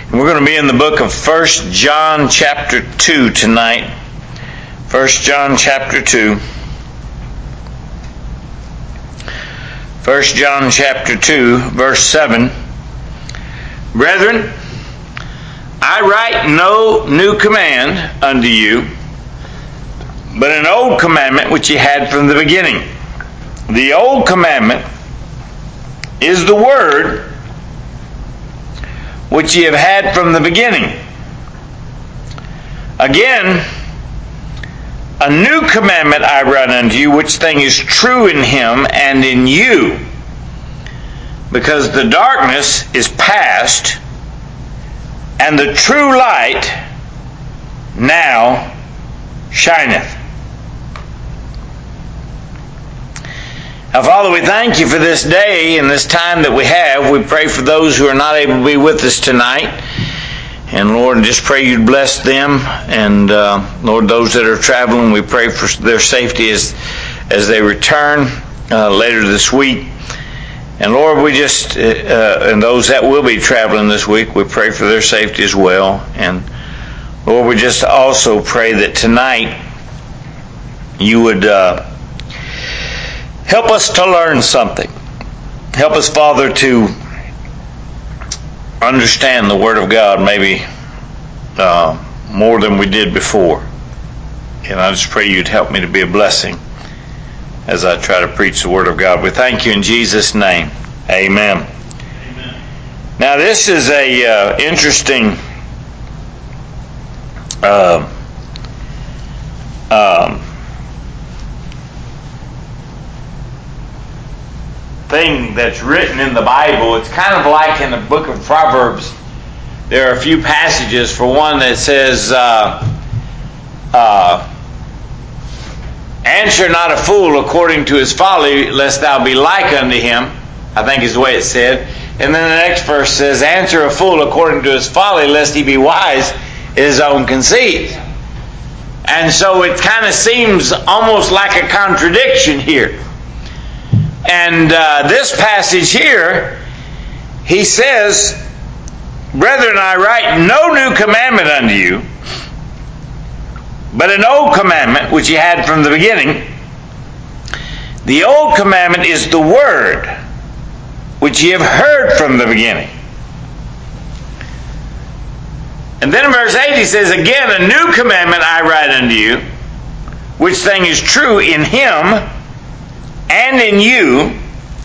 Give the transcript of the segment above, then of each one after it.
We're going to be in the book of 1 John chapter 2 tonight. 1 John chapter 2. 1 John chapter 2, verse 7. Brethren, I write no new command unto you, but an old commandment which ye had from the beginning. The old commandment is the word which ye have had from the beginning. Again, a new commandment I write unto you, which thing is true in him and in you, because the darkness is past, and the true light now shineth. Now, Father, we thank you for this day and this time that we have. We pray for those who are not able to be with us tonight. And Lord, just pray you'd bless them. And Lord, those that are traveling, we pray for their safety as they return later this week. And Lord, we just, and those that will be traveling this week, we pray for their safety as well. And Lord, we just also pray that tonight you would help us to learn something. Help us, Father, to understand the Word of God maybe more than we did before. And I just pray you'd help me to be a blessing as I try to preach the Word of God. We thank you in Jesus' name. Amen. Amen. Now this is a interesting thing that's written in the Bible. It's kind of like in the book of Proverbs. There are a few passages. For one, that says, answer not a fool according to his folly, lest thou be like unto him, I think is the way it said. And then the next verse says, answer a fool according to his folly, lest he be wise in his own conceit. And so it kind of seems almost like a contradiction here. And this passage here, he says, brethren, I write no new commandment unto you, but an old commandment which ye had from the beginning. The old commandment is the word which ye have heard from the beginning. And then in verse 8 he says, again, a new commandment I write unto you, which thing is true in him and in you,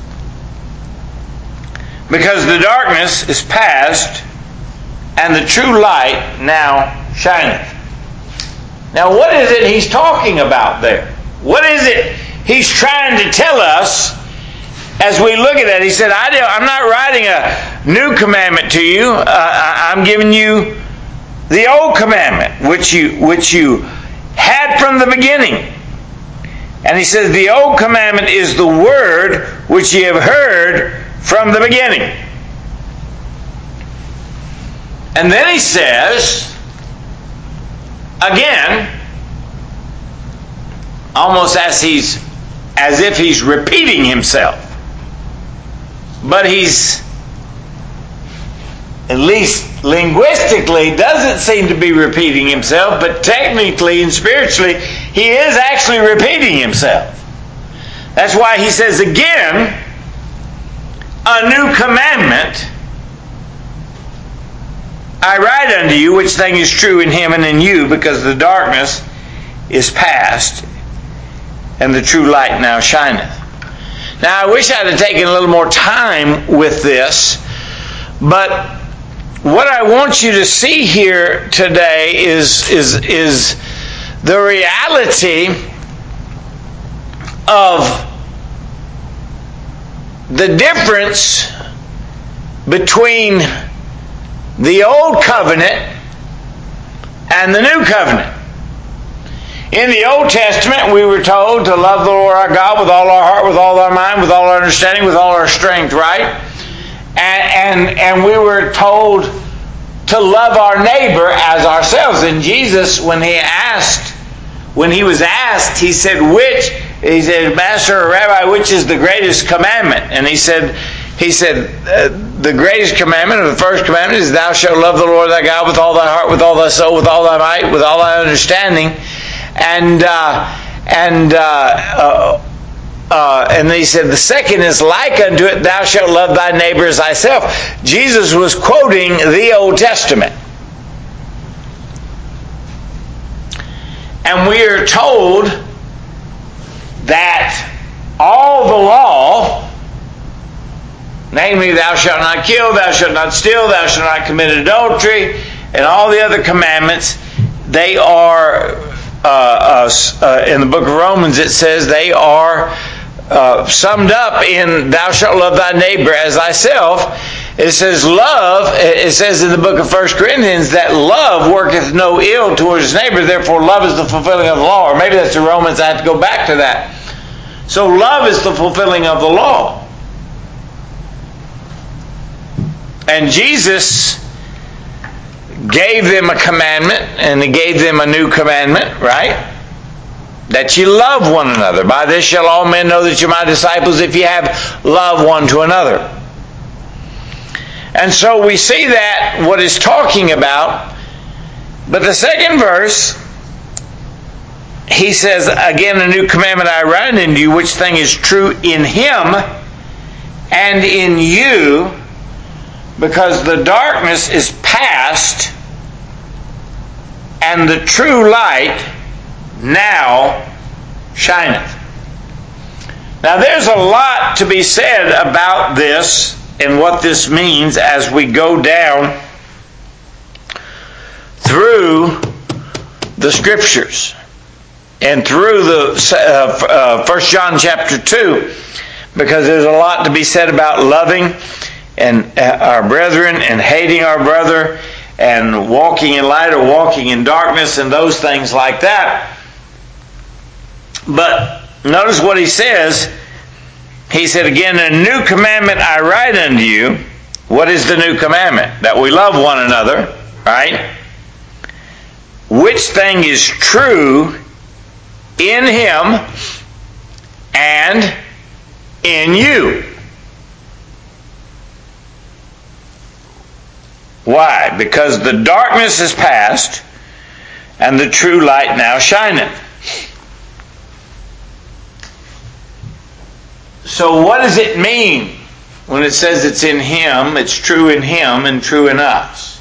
because the darkness is past, and the true light now shineth. Now what is it he's talking about there? What is it he's trying to tell us as we look at that? He said, I'm not writing a new commandment to you. I'm giving you the old commandment, which you had from the beginning. And he says, the old commandment is the word which ye have heard from the beginning. And then he says, again, almost as if he's repeating himself. But he's, at least linguistically, doesn't seem to be repeating himself, but technically and spiritually, he is actually repeating himself. That's why he says again, a new commandment I write unto you, which thing is true in him and in you, because the darkness is past, and the true light now shineth. Now I wish I'd have taken a little more time with this, but what I want you to see here today is the reality of the difference between the old covenant and the new covenant. In the Old Testament, we were told to love the Lord our God with all our heart, with all our mind, with all our understanding, with all our strength, right? And we were told to love our neighbor as ourselves. And Jesus, when he was asked, he said, Master or Rabbi, which is the greatest commandment? And he said, he said, the greatest commandment, or the first commandment, is thou shalt love the Lord thy God with all thy heart, with all thy soul, with all thy might, with all thy understanding. And then he said, the second is like unto it, thou shalt love thy neighbor as thyself. Jesus was quoting the Old Testament. And we are told that all the law, namely, thou shalt not kill, thou shalt not steal, thou shalt not commit adultery, and all the other commandments, they are, in the book of Romans it says, they are summed up in thou shalt love thy neighbor as thyself. It says love, it says in the book of 1 Corinthians that love worketh no ill towards his neighbor, therefore love is the fulfilling of the law. Or maybe that's the Romans, I have to go back to that. So love is the fulfilling of the law. And Jesus gave them a commandment, and he gave them a new commandment, right? That you love one another. By this shall all men know that you're my disciples, if you have love one to another. And so we see that what it's talking about. But the second verse, he says, again, a new commandment I write unto you, which thing is true in him and in you, because the darkness is past and the true light now shineth. Now there's a lot to be said about this and what this means as we go down through the Scriptures and through the 1 John chapter 2, because there's a lot to be said about loving and our brethren and hating our brother and walking in light or walking in darkness and those things like that. But notice what he says. He said, again, a new commandment I write unto you. What is the new commandment? That we love one another, right? Which thing is true in him and in you. Why? Because the darkness is past and the true light now shineth. So what does it mean when it says it's in him, it's true in him and true in us?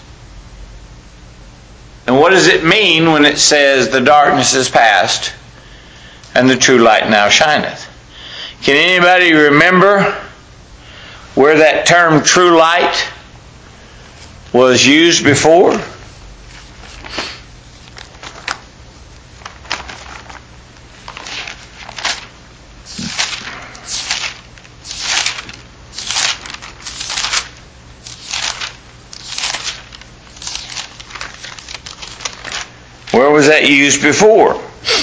And what does it mean when it says the darkness is past and the true light now shineth? Can anybody remember where that term true light was used before? Where was that used before?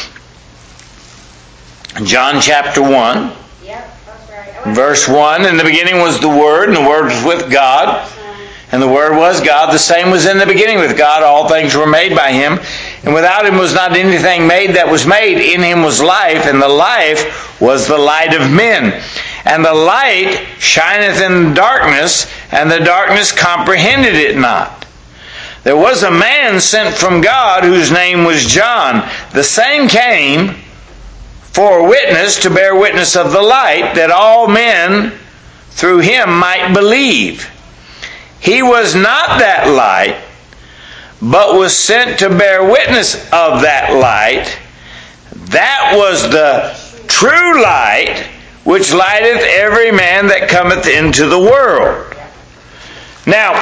John chapter 1. Verse 1, in the beginning was the Word, and the Word was with God, and the Word was God. The same was in the beginning with God. All things were made by Him, and without Him was not anything made that was made. In Him was life, and the life was the light of men. And the light shineth in darkness, and the darkness comprehended it not. There was a man sent from God whose name was John. The same came for a witness, to bear witness of the light, that all men through him might believe. He was not that light, but was sent to bear witness of that light. That was the true light, which lighteth every man that cometh into the world. Now,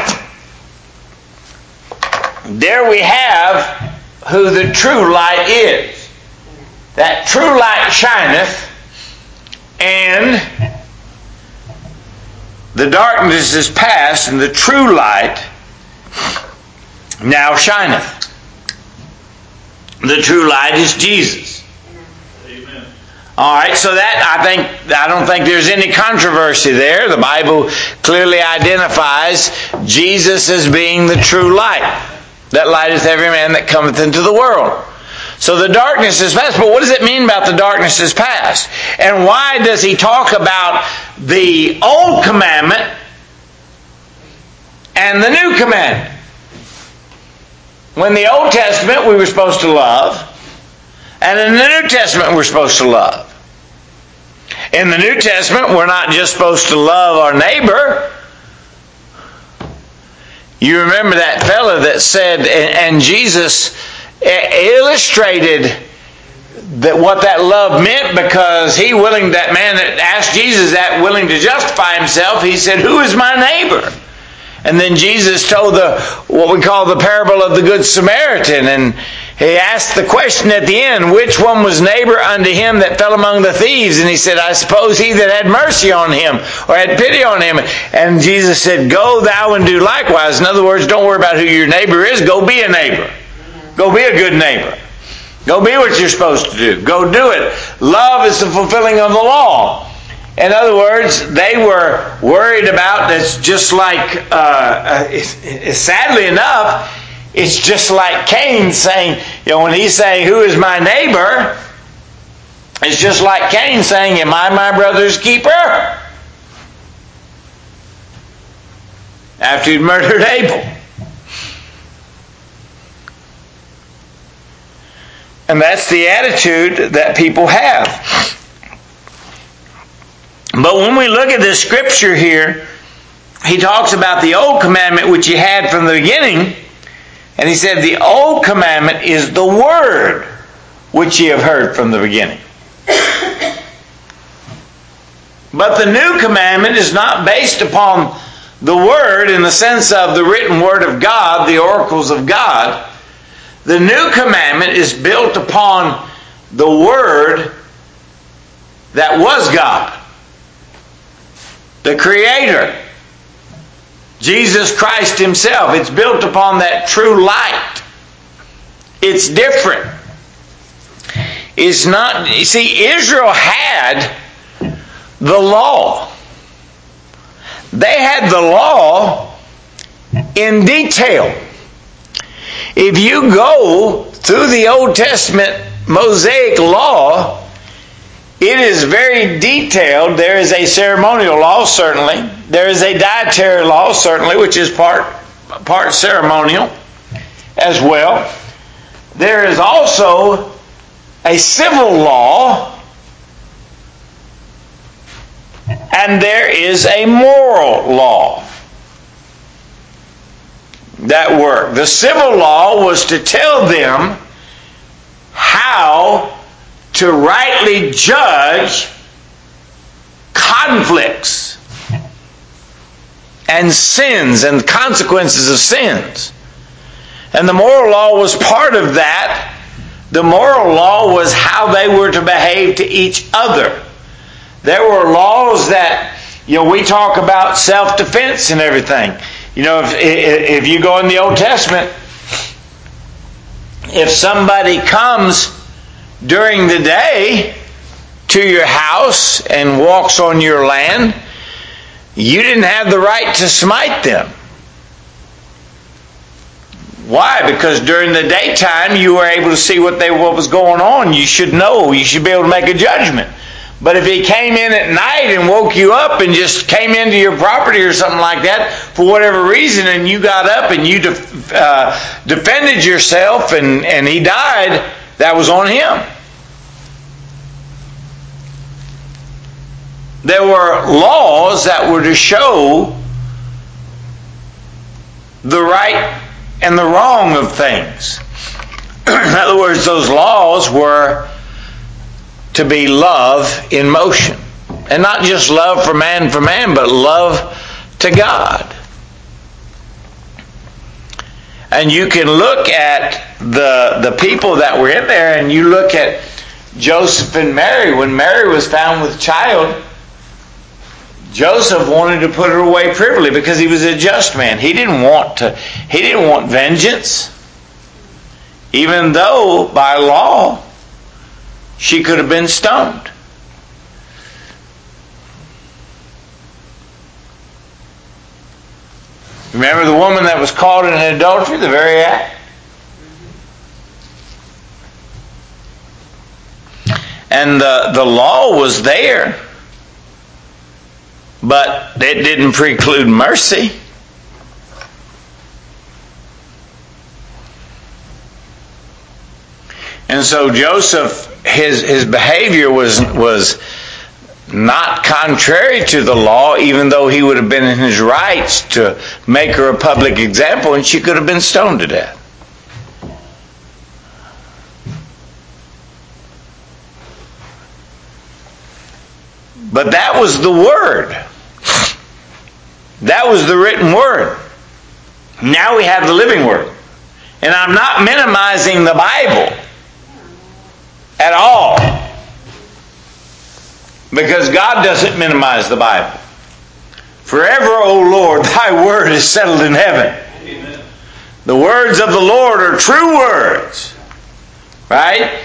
there we have who the true light is. That true light shineth, and the darkness is past, and the true light now shineth. The true light is Jesus. Amen. All right, so that I don't think there's any controversy there. The Bible clearly identifies Jesus as being the true light. That lighteth every man that cometh into the world. So the darkness is past. But what does it mean about the darkness is past? And why does he talk about the old commandment and the new commandment. When the Old Testament we were supposed to love, and in the New Testament we're supposed to love. In the New Testament we're not just supposed to love our neighbor. You remember that fella that said, and Jesus illustrated that what that love meant, because that man that asked Jesus that, willing to justify himself, he said, "Who is my neighbor?" And then Jesus told what we call the parable of the Good Samaritan, and he asked the question at the end, which one was neighbor unto him that fell among the thieves? And he said, "I suppose he that had mercy on him, or had pity on him." And Jesus said, "Go thou and do likewise." In other words, don't worry about who your neighbor is. Go be a neighbor. Go be a good neighbor. Go be what you're supposed to do. Go do it. Love is the fulfilling of the law. In other words, they were worried about, it's just like, sadly enough, it's just like Cain saying, when he's saying, "Who is my neighbor?" It's just like Cain saying, "Am I my brother's keeper?" After he'd murdered Abel. And that's the attitude that people have. But when we look at this scripture here, he talks about the old commandment which he had from the beginning. And he said the old commandment is the word which ye have heard from the beginning. But the new commandment is not based upon the word in the sense of the written word of God, the oracles of God. The new commandment is built upon the word that was God, the Creator, Jesus Christ himself. It's built upon that true light. It's different. It's not, you see, Israel had the law. They had the law in detail. If you go through the Old Testament Mosaic law, it is very detailed. There is a ceremonial law, certainly. There is a dietary law, certainly, which is part ceremonial as well. There is also a civil law, and there is a moral law that worked. The civil law was to tell them how to rightly judge conflicts and sins and consequences of sins. And the moral law was part of that. The moral law was how they were to behave to each other. There were laws that, we talk about self-defense and everything. If you go in the Old Testament, if somebody comes during the day to your house and walks on your land, you didn't have the right to smite them. Why? Because during the daytime you were able to see what was going on. You should know. You should be able to make a judgment. But if he came in at night and woke you up and just came into your property or something like that for whatever reason, and you got up and you defended yourself and he died, that was on him. There were laws that were to show the right and the wrong of things. In other words, those laws were to be love in motion. And not just love for man, but love to God. And you can look at the people that were in there, and you look at Joseph and Mary. When Mary was found with child, Joseph wanted to put her away privily because he was a just man. He didn't want vengeance. Even though by law she could have been stoned. Remember the woman that was caught in adultery, the very act? And the law was there. But it didn't preclude mercy. And so Joseph, his behavior was not contrary to the law, even though he would have been in his rights to make her a public example, and she could have been stoned to death. But that was the Word. That was the written Word. Now we have the living Word. And I'm not minimizing the Bible at all, because God doesn't minimize the Bible. Forever, O Lord, thy word is settled in heaven. Amen. The words of the Lord are true words. Right?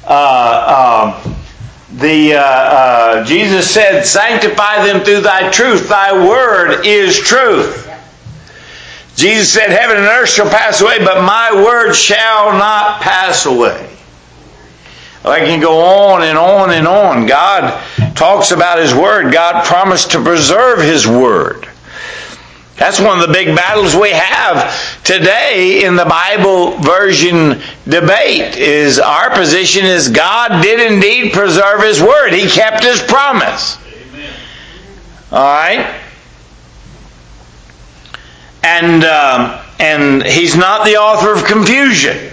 Jesus said, sanctify them through thy truth. Thy word is truth. Jesus said, heaven and earth shall pass away, but my word shall not pass away. I can go on and on and on. God talks about His Word. God promised to preserve His Word. That's one of the big battles we have today in the Bible version debate. Is our position is God did indeed preserve His Word. He kept His promise. Amen. All right? And He's not the author of confusion.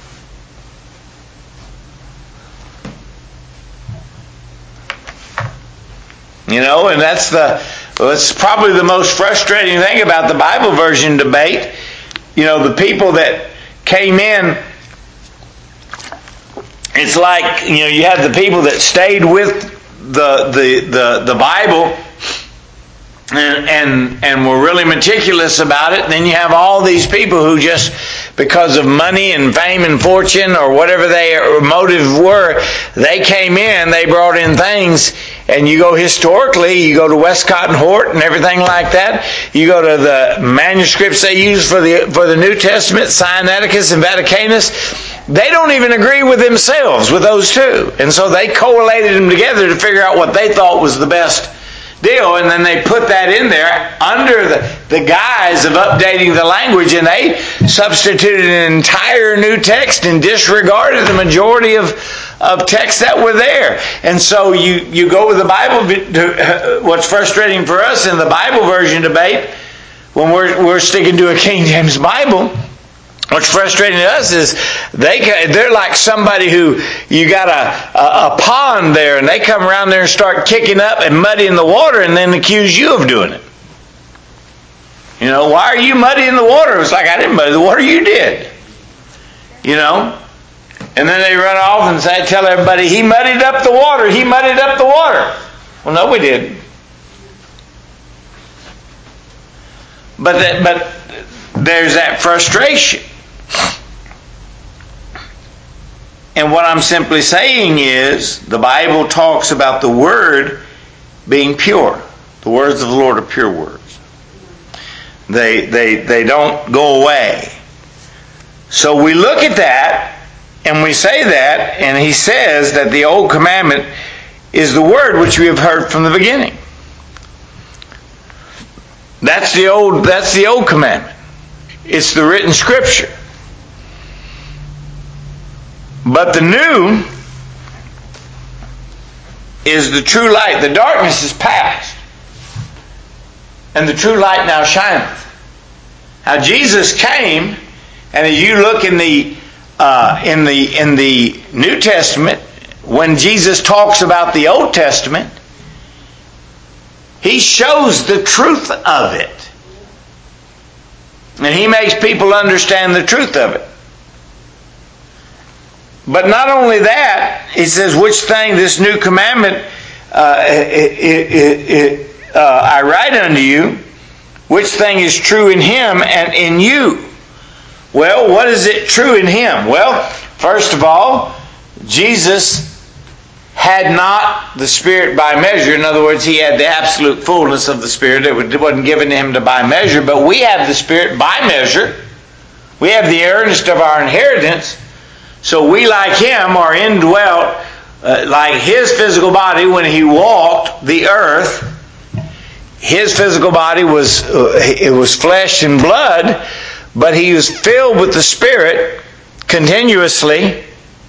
You know, and that's probably the most frustrating thing about the Bible version debate. You know, the people that came in, it's like, you know, you had the people that stayed with the Bible and were really meticulous about it. And then you have all these people who just, because of money and fame and fortune or whatever their motive were, they came in, they brought in things. And you go historically, you go to Westcott and Hort and everything like that. You go to the manuscripts they use for the New Testament, Sinaiticus and Vaticanus. They don't even agree with themselves with those two. And so they collated them together to figure out what they thought was the best deal. And then they put that in there under the guise of updating the language. And they substituted an entire new text and disregarded the majority of texts that were there. And so you go with the Bible. What's frustrating for us in the Bible version debate, when we're sticking to a King James Bible, what's frustrating to us is they're like somebody who, you got a pond there, and they come around there and start kicking up and muddying the water and then accuse you of doing it. You know, why are you muddying the water? It's like, I didn't muddy the water, you did. You know? And then they run off and tell everybody, he muddied up the water, he muddied up the water. Well, no, we didn't. But there's that frustration. And what I'm simply saying is, the Bible talks about the Word being pure. The words of the Lord are pure words. They don't go away. So we look at that, and we say that, and he says that the old commandment is the Word which we have heard from the beginning. That's the old commandment. It's the written Scripture. But the new is the true light. The darkness is past, and the true light now shineth. Now Jesus came, and as you look in the New Testament, when Jesus talks about the Old Testament, He shows the truth of it. And He makes people understand the truth of it. But not only that, He says, which thing, this new commandment, I write unto you, which thing is true in Him and in you. Well, what is it true in Him? Well, first of all, Jesus had not the Spirit by measure. In other words, He had the absolute fullness of the Spirit. It wasn't given to Him to by measure, but we have the Spirit by measure. We have the earnest of our inheritance. So we, like Him, are indwelt, like His physical body when He walked the earth. his physical body was flesh and blood, but he was filled with the Spirit continuously.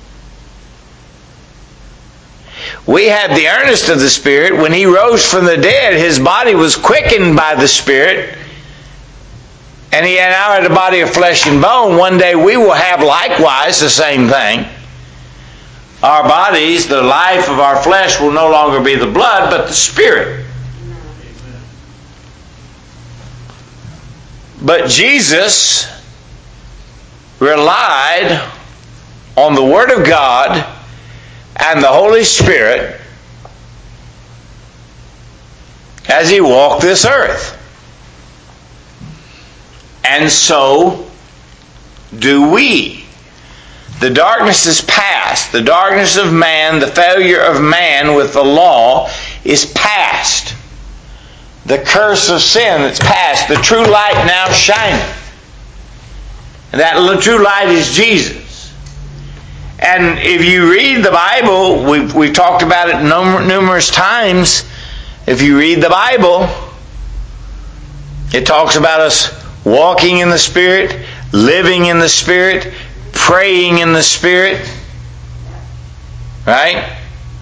We have the earnest of the Spirit. When he rose from the dead, his body was quickened by the Spirit, and he now had a body of flesh and bone. One day we will have likewise the same thing. Our bodies, the life of our flesh, will no longer be the blood, but the Spirit. But Jesus relied on the Word of God and the Holy Spirit as he walked this earth. And so do we. The darkness is past. The darkness of man, the failure of man with the law is past. The curse of sin that's past. The true light now shineth. And that true light is Jesus. And if you read the Bible, we've talked about it numerous times. If you read the Bible, it talks about us walking in the Spirit, living in the Spirit, praying in the Spirit. Right?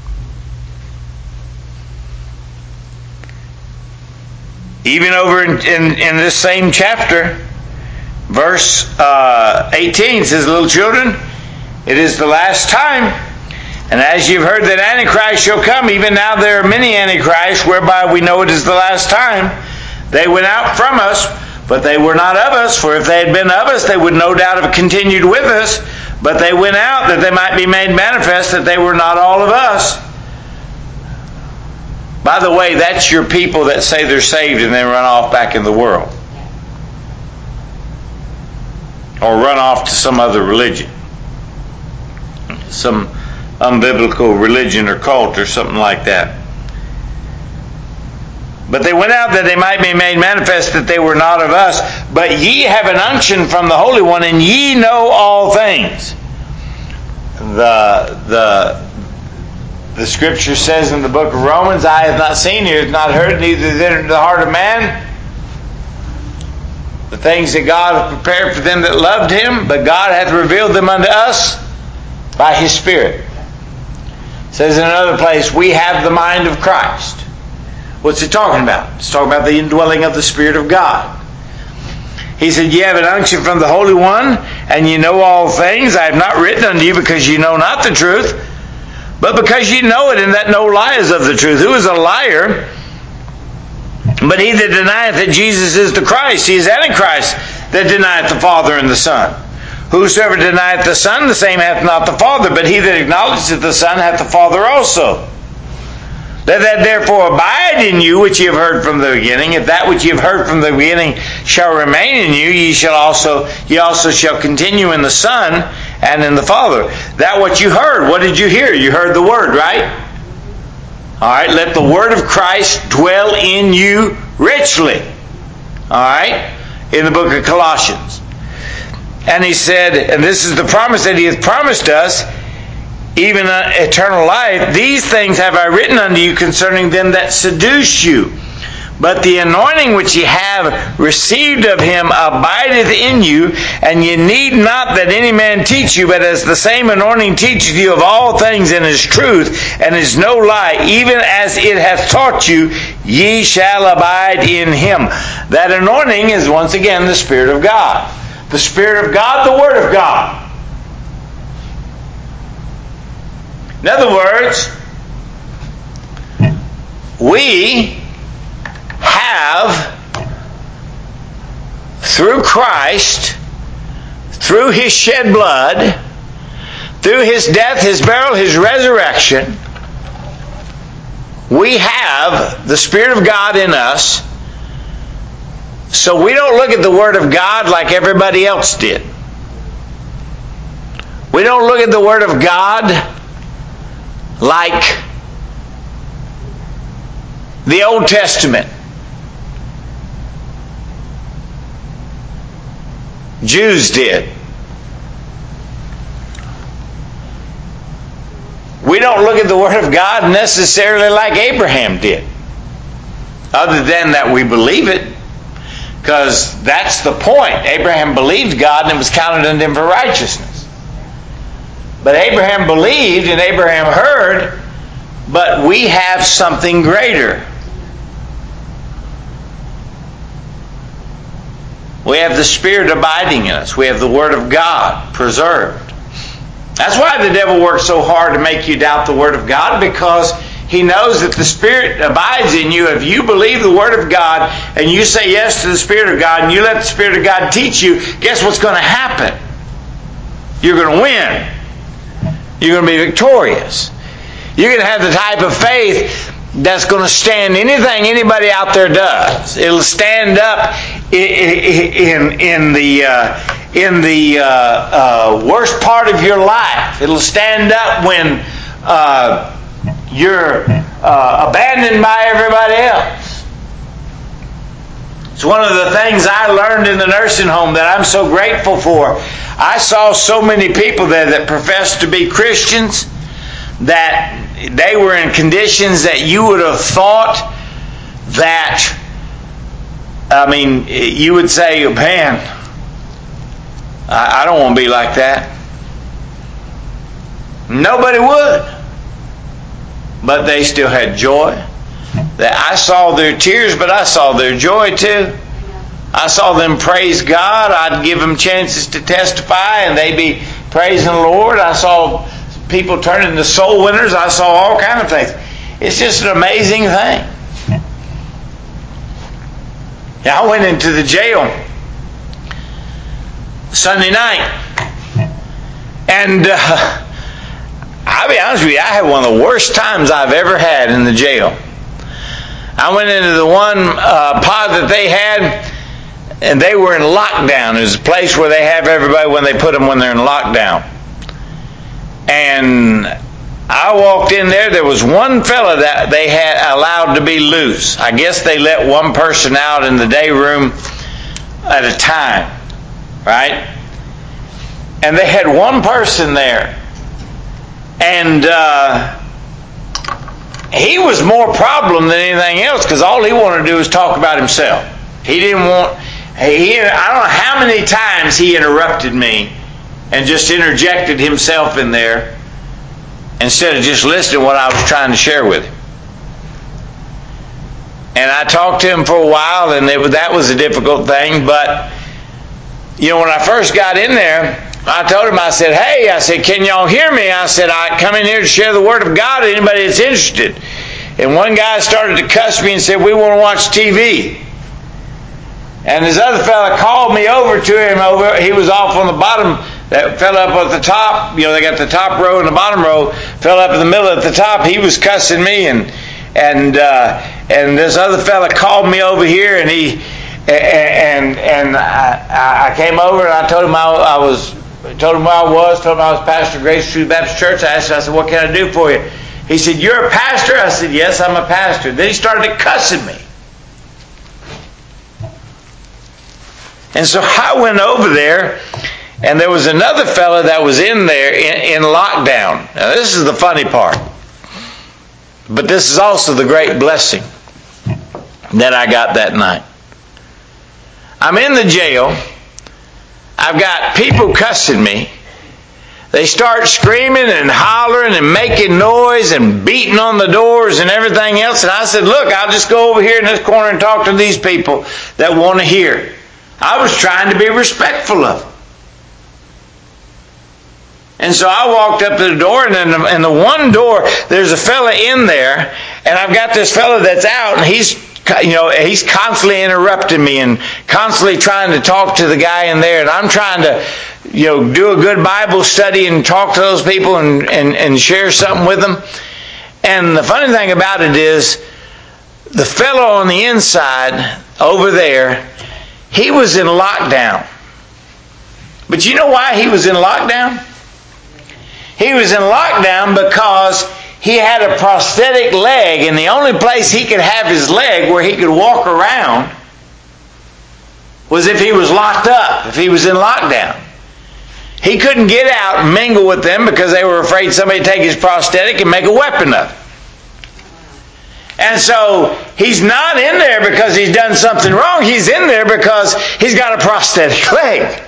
Even over in this same chapter, verse 18 says, little children, it is the last time. And as you've heard that Antichrist shall come, even now there are many Antichrists, whereby we know it is the last time. They went out from us, but they were not of us. For if they had been of us, they would no doubt have continued with us. But they went out that they might be made manifest that they were not all of us. By the way, that's your people that say they're saved and then run off back in the world. Or run off to some other religion. Some unbiblical religion or cult or something like that. But they went out that they might be made manifest that they were not of us. But ye have an unction from the Holy One, and ye know all things. The scripture says in the book of Romans, eye hath not seen, ear hath not heard, neither is entered into the heart of man the things that God hath prepared for them that loved him, but God hath revealed them unto us by his Spirit. It says in another place, we have the mind of Christ. What's it talking about? It's talking about the indwelling of the Spirit of God. He said, ye have an unction from the Holy One, and ye know all things. I have not written unto you because ye know not the truth, but because ye know it, and that no lie is of the truth. Who is a liar? But he that denieth that Jesus is the Christ, he is Antichrist, that denieth the Father and the Son. Whosoever denieth the Son, the same hath not the Father. But he that acknowledgeth the Son hath the Father also. Let that therefore abide in you which ye have heard from the beginning. If that which ye have heard from the beginning shall remain in you, ye also shall continue in the Son and in the Father. That what you heard, what did you hear? You heard the Word, right? Alright, let the Word of Christ dwell in you richly. Alright? In the book of Colossians. And he said, and this is the promise that he hath promised us, even eternal life. These things have I written unto you concerning them that seduce you. But the anointing which ye have received of him abideth in you, and ye need not that any man teach you, but as the same anointing teacheth you of all things and is truth, and is no lie, even as it hath taught you, ye shall abide in him. That anointing is once again the Spirit of God. The Spirit of God, the Word of God. In other words, we have, through Christ, through his shed blood, through his death, his burial, his resurrection, we have the Spirit of God in us, so we don't look at the Word of God like everybody else did. We don't look at the Word of God like the Old Testament. Jews did. We don't look at the Word of God necessarily like Abraham did. other than that we believe it, because that's the point. Abraham believed God and it was counted unto him for righteousness. But Abraham believed and Abraham heard, but we have something greater. We have the Spirit abiding in us. We have the Word of God preserved. That's why the devil works so hard to make you doubt the Word of God, because he knows that the Spirit abides in you. If you believe the Word of God and you say yes to the Spirit of God and you let the Spirit of God teach you, guess what's going to happen? You're going to win. You're going to be victorious. You're going to have the type of faith that's going to stand anything anybody out there does. It'll stand up in the worst part of your life. It'll stand up when you're abandoned by everybody else. It's one of the things I learned in the nursing home that I'm so grateful for. I saw so many people there that professed to be Christians, that they were in conditions that you would have thought that, you would say, man, I don't want to be like that. Nobody would. But they still had joy. I saw their tears, but I saw their joy too. I saw them praise God. I'd give them chances to testify and they'd be praising the Lord. I saw people turn into soul winners. I saw all kinds of things. It's just an amazing thing. Now, I went into the jail Sunday night, and I'll be honest with you, I had one of the worst times I've ever had in the jail. I went into the one pod that they had, and they were in lockdown. It was a place where they have everybody when they're in lockdown. And I walked in there. There was one fella that they had allowed to be loose. I guess they let one person out in the day room at a time, right? And they had one person there. And he was more problem than anything else, because all he wanted to do was talk about himself. He didn't want... I don't know how many times he interrupted me and just interjected himself in there instead of just listening to what I was trying to share with him. And I talked to him for a while, and that was a difficult thing. But, when I first got in there, I told him, I said, hey, can y'all hear me? I said, I come in here to share the Word of God to anybody that's interested. And one guy started to cuss me and said, we want to watch TV. And this other fella called me over to him. He was off on the bottom. That fell up at the top. They got the top row and the bottom row. Fell up in the middle at the top. He was cussing me, and this other fella called me over here, and I came over and I told him told him where I was. Told him I was pastor of Grace Truth Baptist Church. I said, what can I do for you? He said, you're a pastor? I said, yes, I'm a pastor. Then he started cussing me. And so I went over there, and there was another fella that was in there in lockdown. Now, this is the funny part. But this is also the great blessing that I got that night. I'm in the jail. I've got people cussing me. They start screaming and hollering and making noise and beating on the doors and everything else. And I said, look, I'll just go over here in this corner and talk to these people that want to hear. I was trying to be respectful of them. And so I walked up to the door, and in the one door, there's a fella in there, and I've got this fella that's out, and he's constantly interrupting me and constantly trying to talk to the guy in there, and I'm trying to, do a good Bible study and talk to those people and share something with them. And the funny thing about it is, the fellow on the inside over there, he was in lockdown. But you know why he was in lockdown? He was in lockdown because he had a prosthetic leg, and the only place he could have his leg where he could walk around was if he was locked up, if he was in lockdown. He couldn't get out and mingle with them because they were afraid somebody would take his prosthetic and make a weapon of it. And so he's not in there because he's done something wrong. He's in there because he's got a prosthetic leg.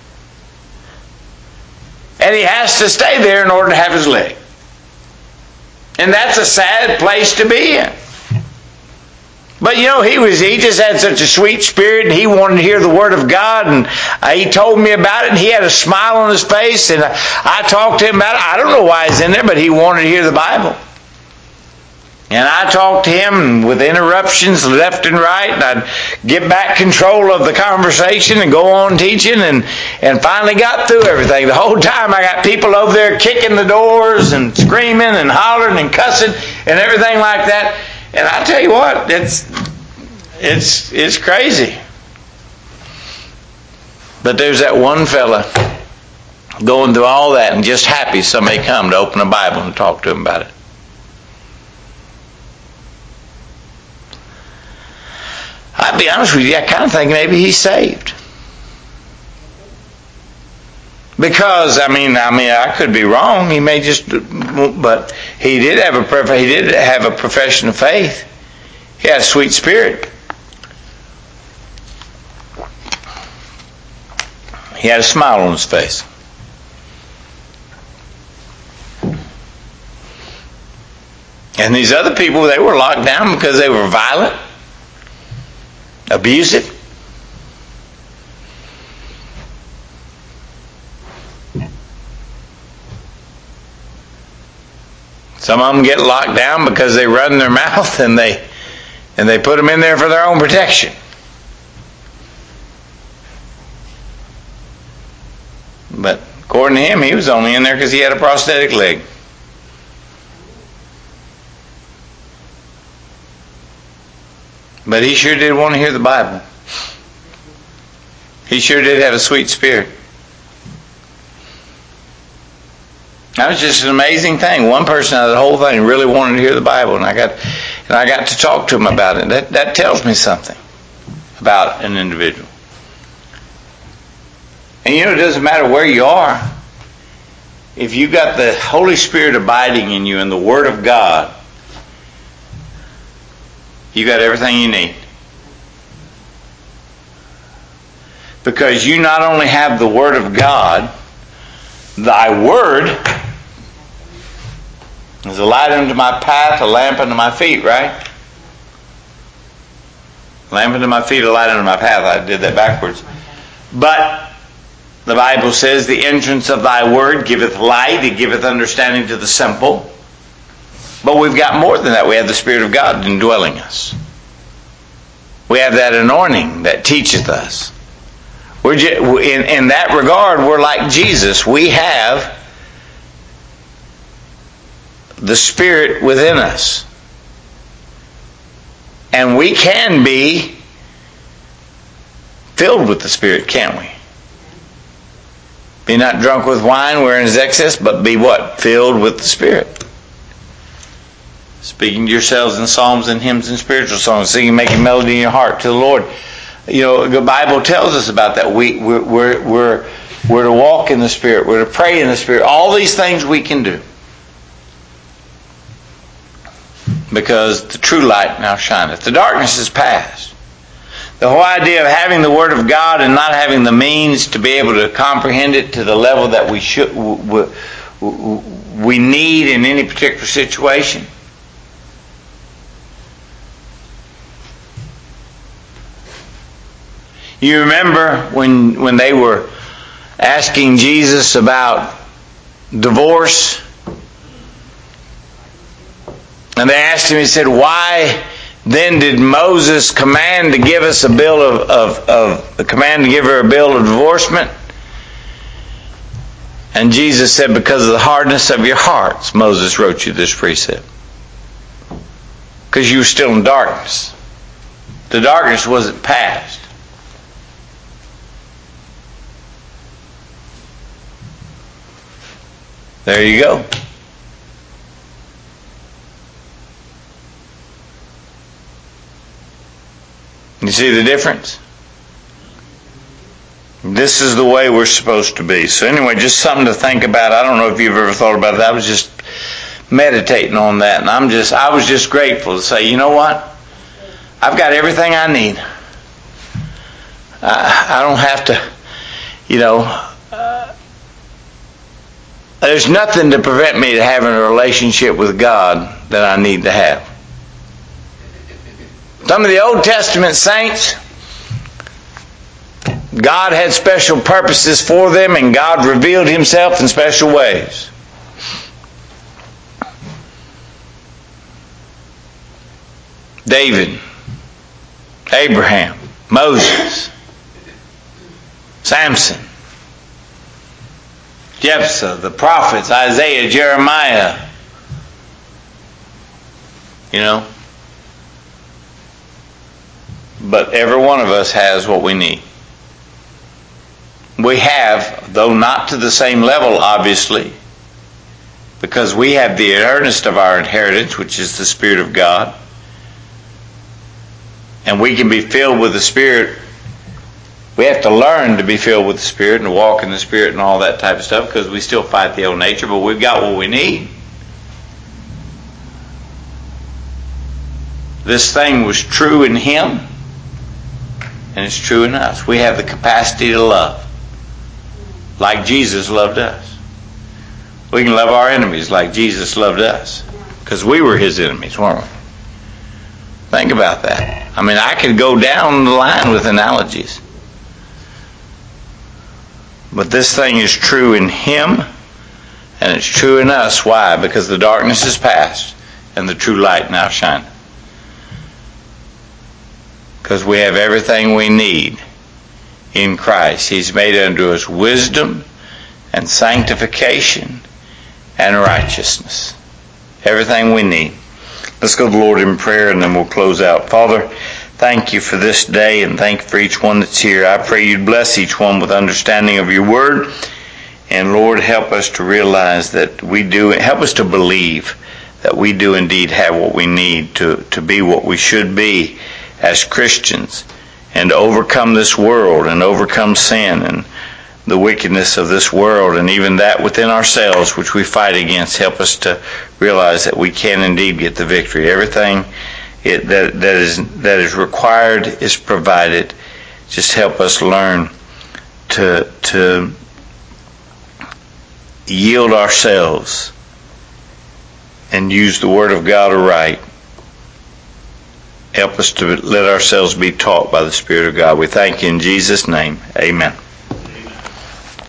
And he has to stay there in order to have his leg. And that's a sad place to be in. But he just had such a sweet spirit, and he wanted to hear the Word of God, and he told me about it, and he had a smile on his face, and I talked to him about it. I don't know why he's in there, but he wanted to hear the Bible. And I talked to him with interruptions left and right, and I'd get back control of the conversation and go on teaching, and finally got through everything. The whole time I got people over there kicking the doors and screaming and hollering and cussing and everything like that. And I tell you what, it's crazy. But there's that one fella going through all that and just happy somebody come to open a Bible and talk to him about it. I'll be honest with you, I kind of think maybe he's saved. Because I could be wrong. He may just, but he did have a profession of faith. He had a sweet spirit. He had a smile on his face. And these other people, they were locked down because they were violent, abusive. Some of them get locked down because they run their mouth and they put them in there for their own protection. But according to him, he was only in there because he had a prosthetic leg. But he sure did want to hear the Bible. He sure did have a sweet spirit. That was just an amazing thing. One person out of the whole thing really wanted to hear the Bible, and I got to talk to him about it. That tells me something about an individual. And it doesn't matter where you are. If you've got the Holy Spirit abiding in you and the Word of God, you got everything you need. Because you not only have the Word of God, thy Word is a light unto my path, a lamp unto my feet, right? Lamp unto my feet, a light unto my path. I did that backwards. But the Bible says, the entrance of thy Word giveth light, it giveth understanding to the simple. But we've got more than that. We have the Spirit of God indwelling us. We have that anointing that teacheth us. In that regard, we're like Jesus. We have the Spirit within us. And we can be filled with the Spirit, can't we? Be not drunk with wine wherein is excess, but be what? Filled with the Spirit. Speaking to yourselves in psalms and hymns and spiritual songs, singing, making melody in your heart to the Lord. The Bible tells us about that. We're to walk in the Spirit. We're to pray in the Spirit. All these things we can do. Because the true light now shineth. The darkness is past. The whole idea of having the Word of God and not having the means to be able to comprehend it to the level that we need in any particular situation. You remember when they were asking Jesus about divorce? And they asked him, he said, why then did Moses command to give us a bill command to give her a bill of divorcement? And Jesus said, because of the hardness of your hearts, Moses wrote you this precept. Because you were still in darkness. The darkness wasn't past. There you go. You see the difference? This is the way we're supposed to be. So anyway, just something to think about. I don't know if you've ever thought about it. That was just meditating on that, and I was just grateful to say, you know what? I've got everything I need. I don't have to, there's nothing to prevent me to having a relationship with God that I need to have. Some of the Old Testament saints, God had special purposes for them, and God revealed Himself in special ways. David, Abraham, Moses, Samson, Jephthah, the prophets, Isaiah, Jeremiah. But every one of us has what we need. We have, though not to the same level, obviously, because we have the earnest of our inheritance, which is the Spirit of God. And we can be filled with the Spirit. We have to learn to be filled with the Spirit and to walk in the Spirit and all that type of stuff, because we still fight the old nature, but we've got what we need. This thing was true in Him, and it's true in us. We have the capacity to love, like Jesus loved us. We can love our enemies like Jesus loved us, because we were His enemies, weren't we? Think about that. I could go down the line with analogies. But this thing is true in Him, and it's true in us. Why? Because the darkness is past, and the true light now shines. Because we have everything we need in Christ. He's made unto us wisdom and sanctification and righteousness. Everything we need. Let's go to the Lord in prayer, and then we'll close out. Father, thank You for this day, and thank You for each one that's here. I pray You'd bless each one with understanding of Your word. And Lord, help us to realize that help us to believe that we do indeed have what we need to be what we should be as Christians, and to overcome this world and overcome sin and the wickedness of this world, and even that within ourselves which we fight against. Help us to realize that we can indeed get the victory. Everything that is required is provided. Just help us learn to yield ourselves and use the Word of God aright. Help us to let ourselves be taught by the Spirit of God. We thank You in Jesus' name. Amen.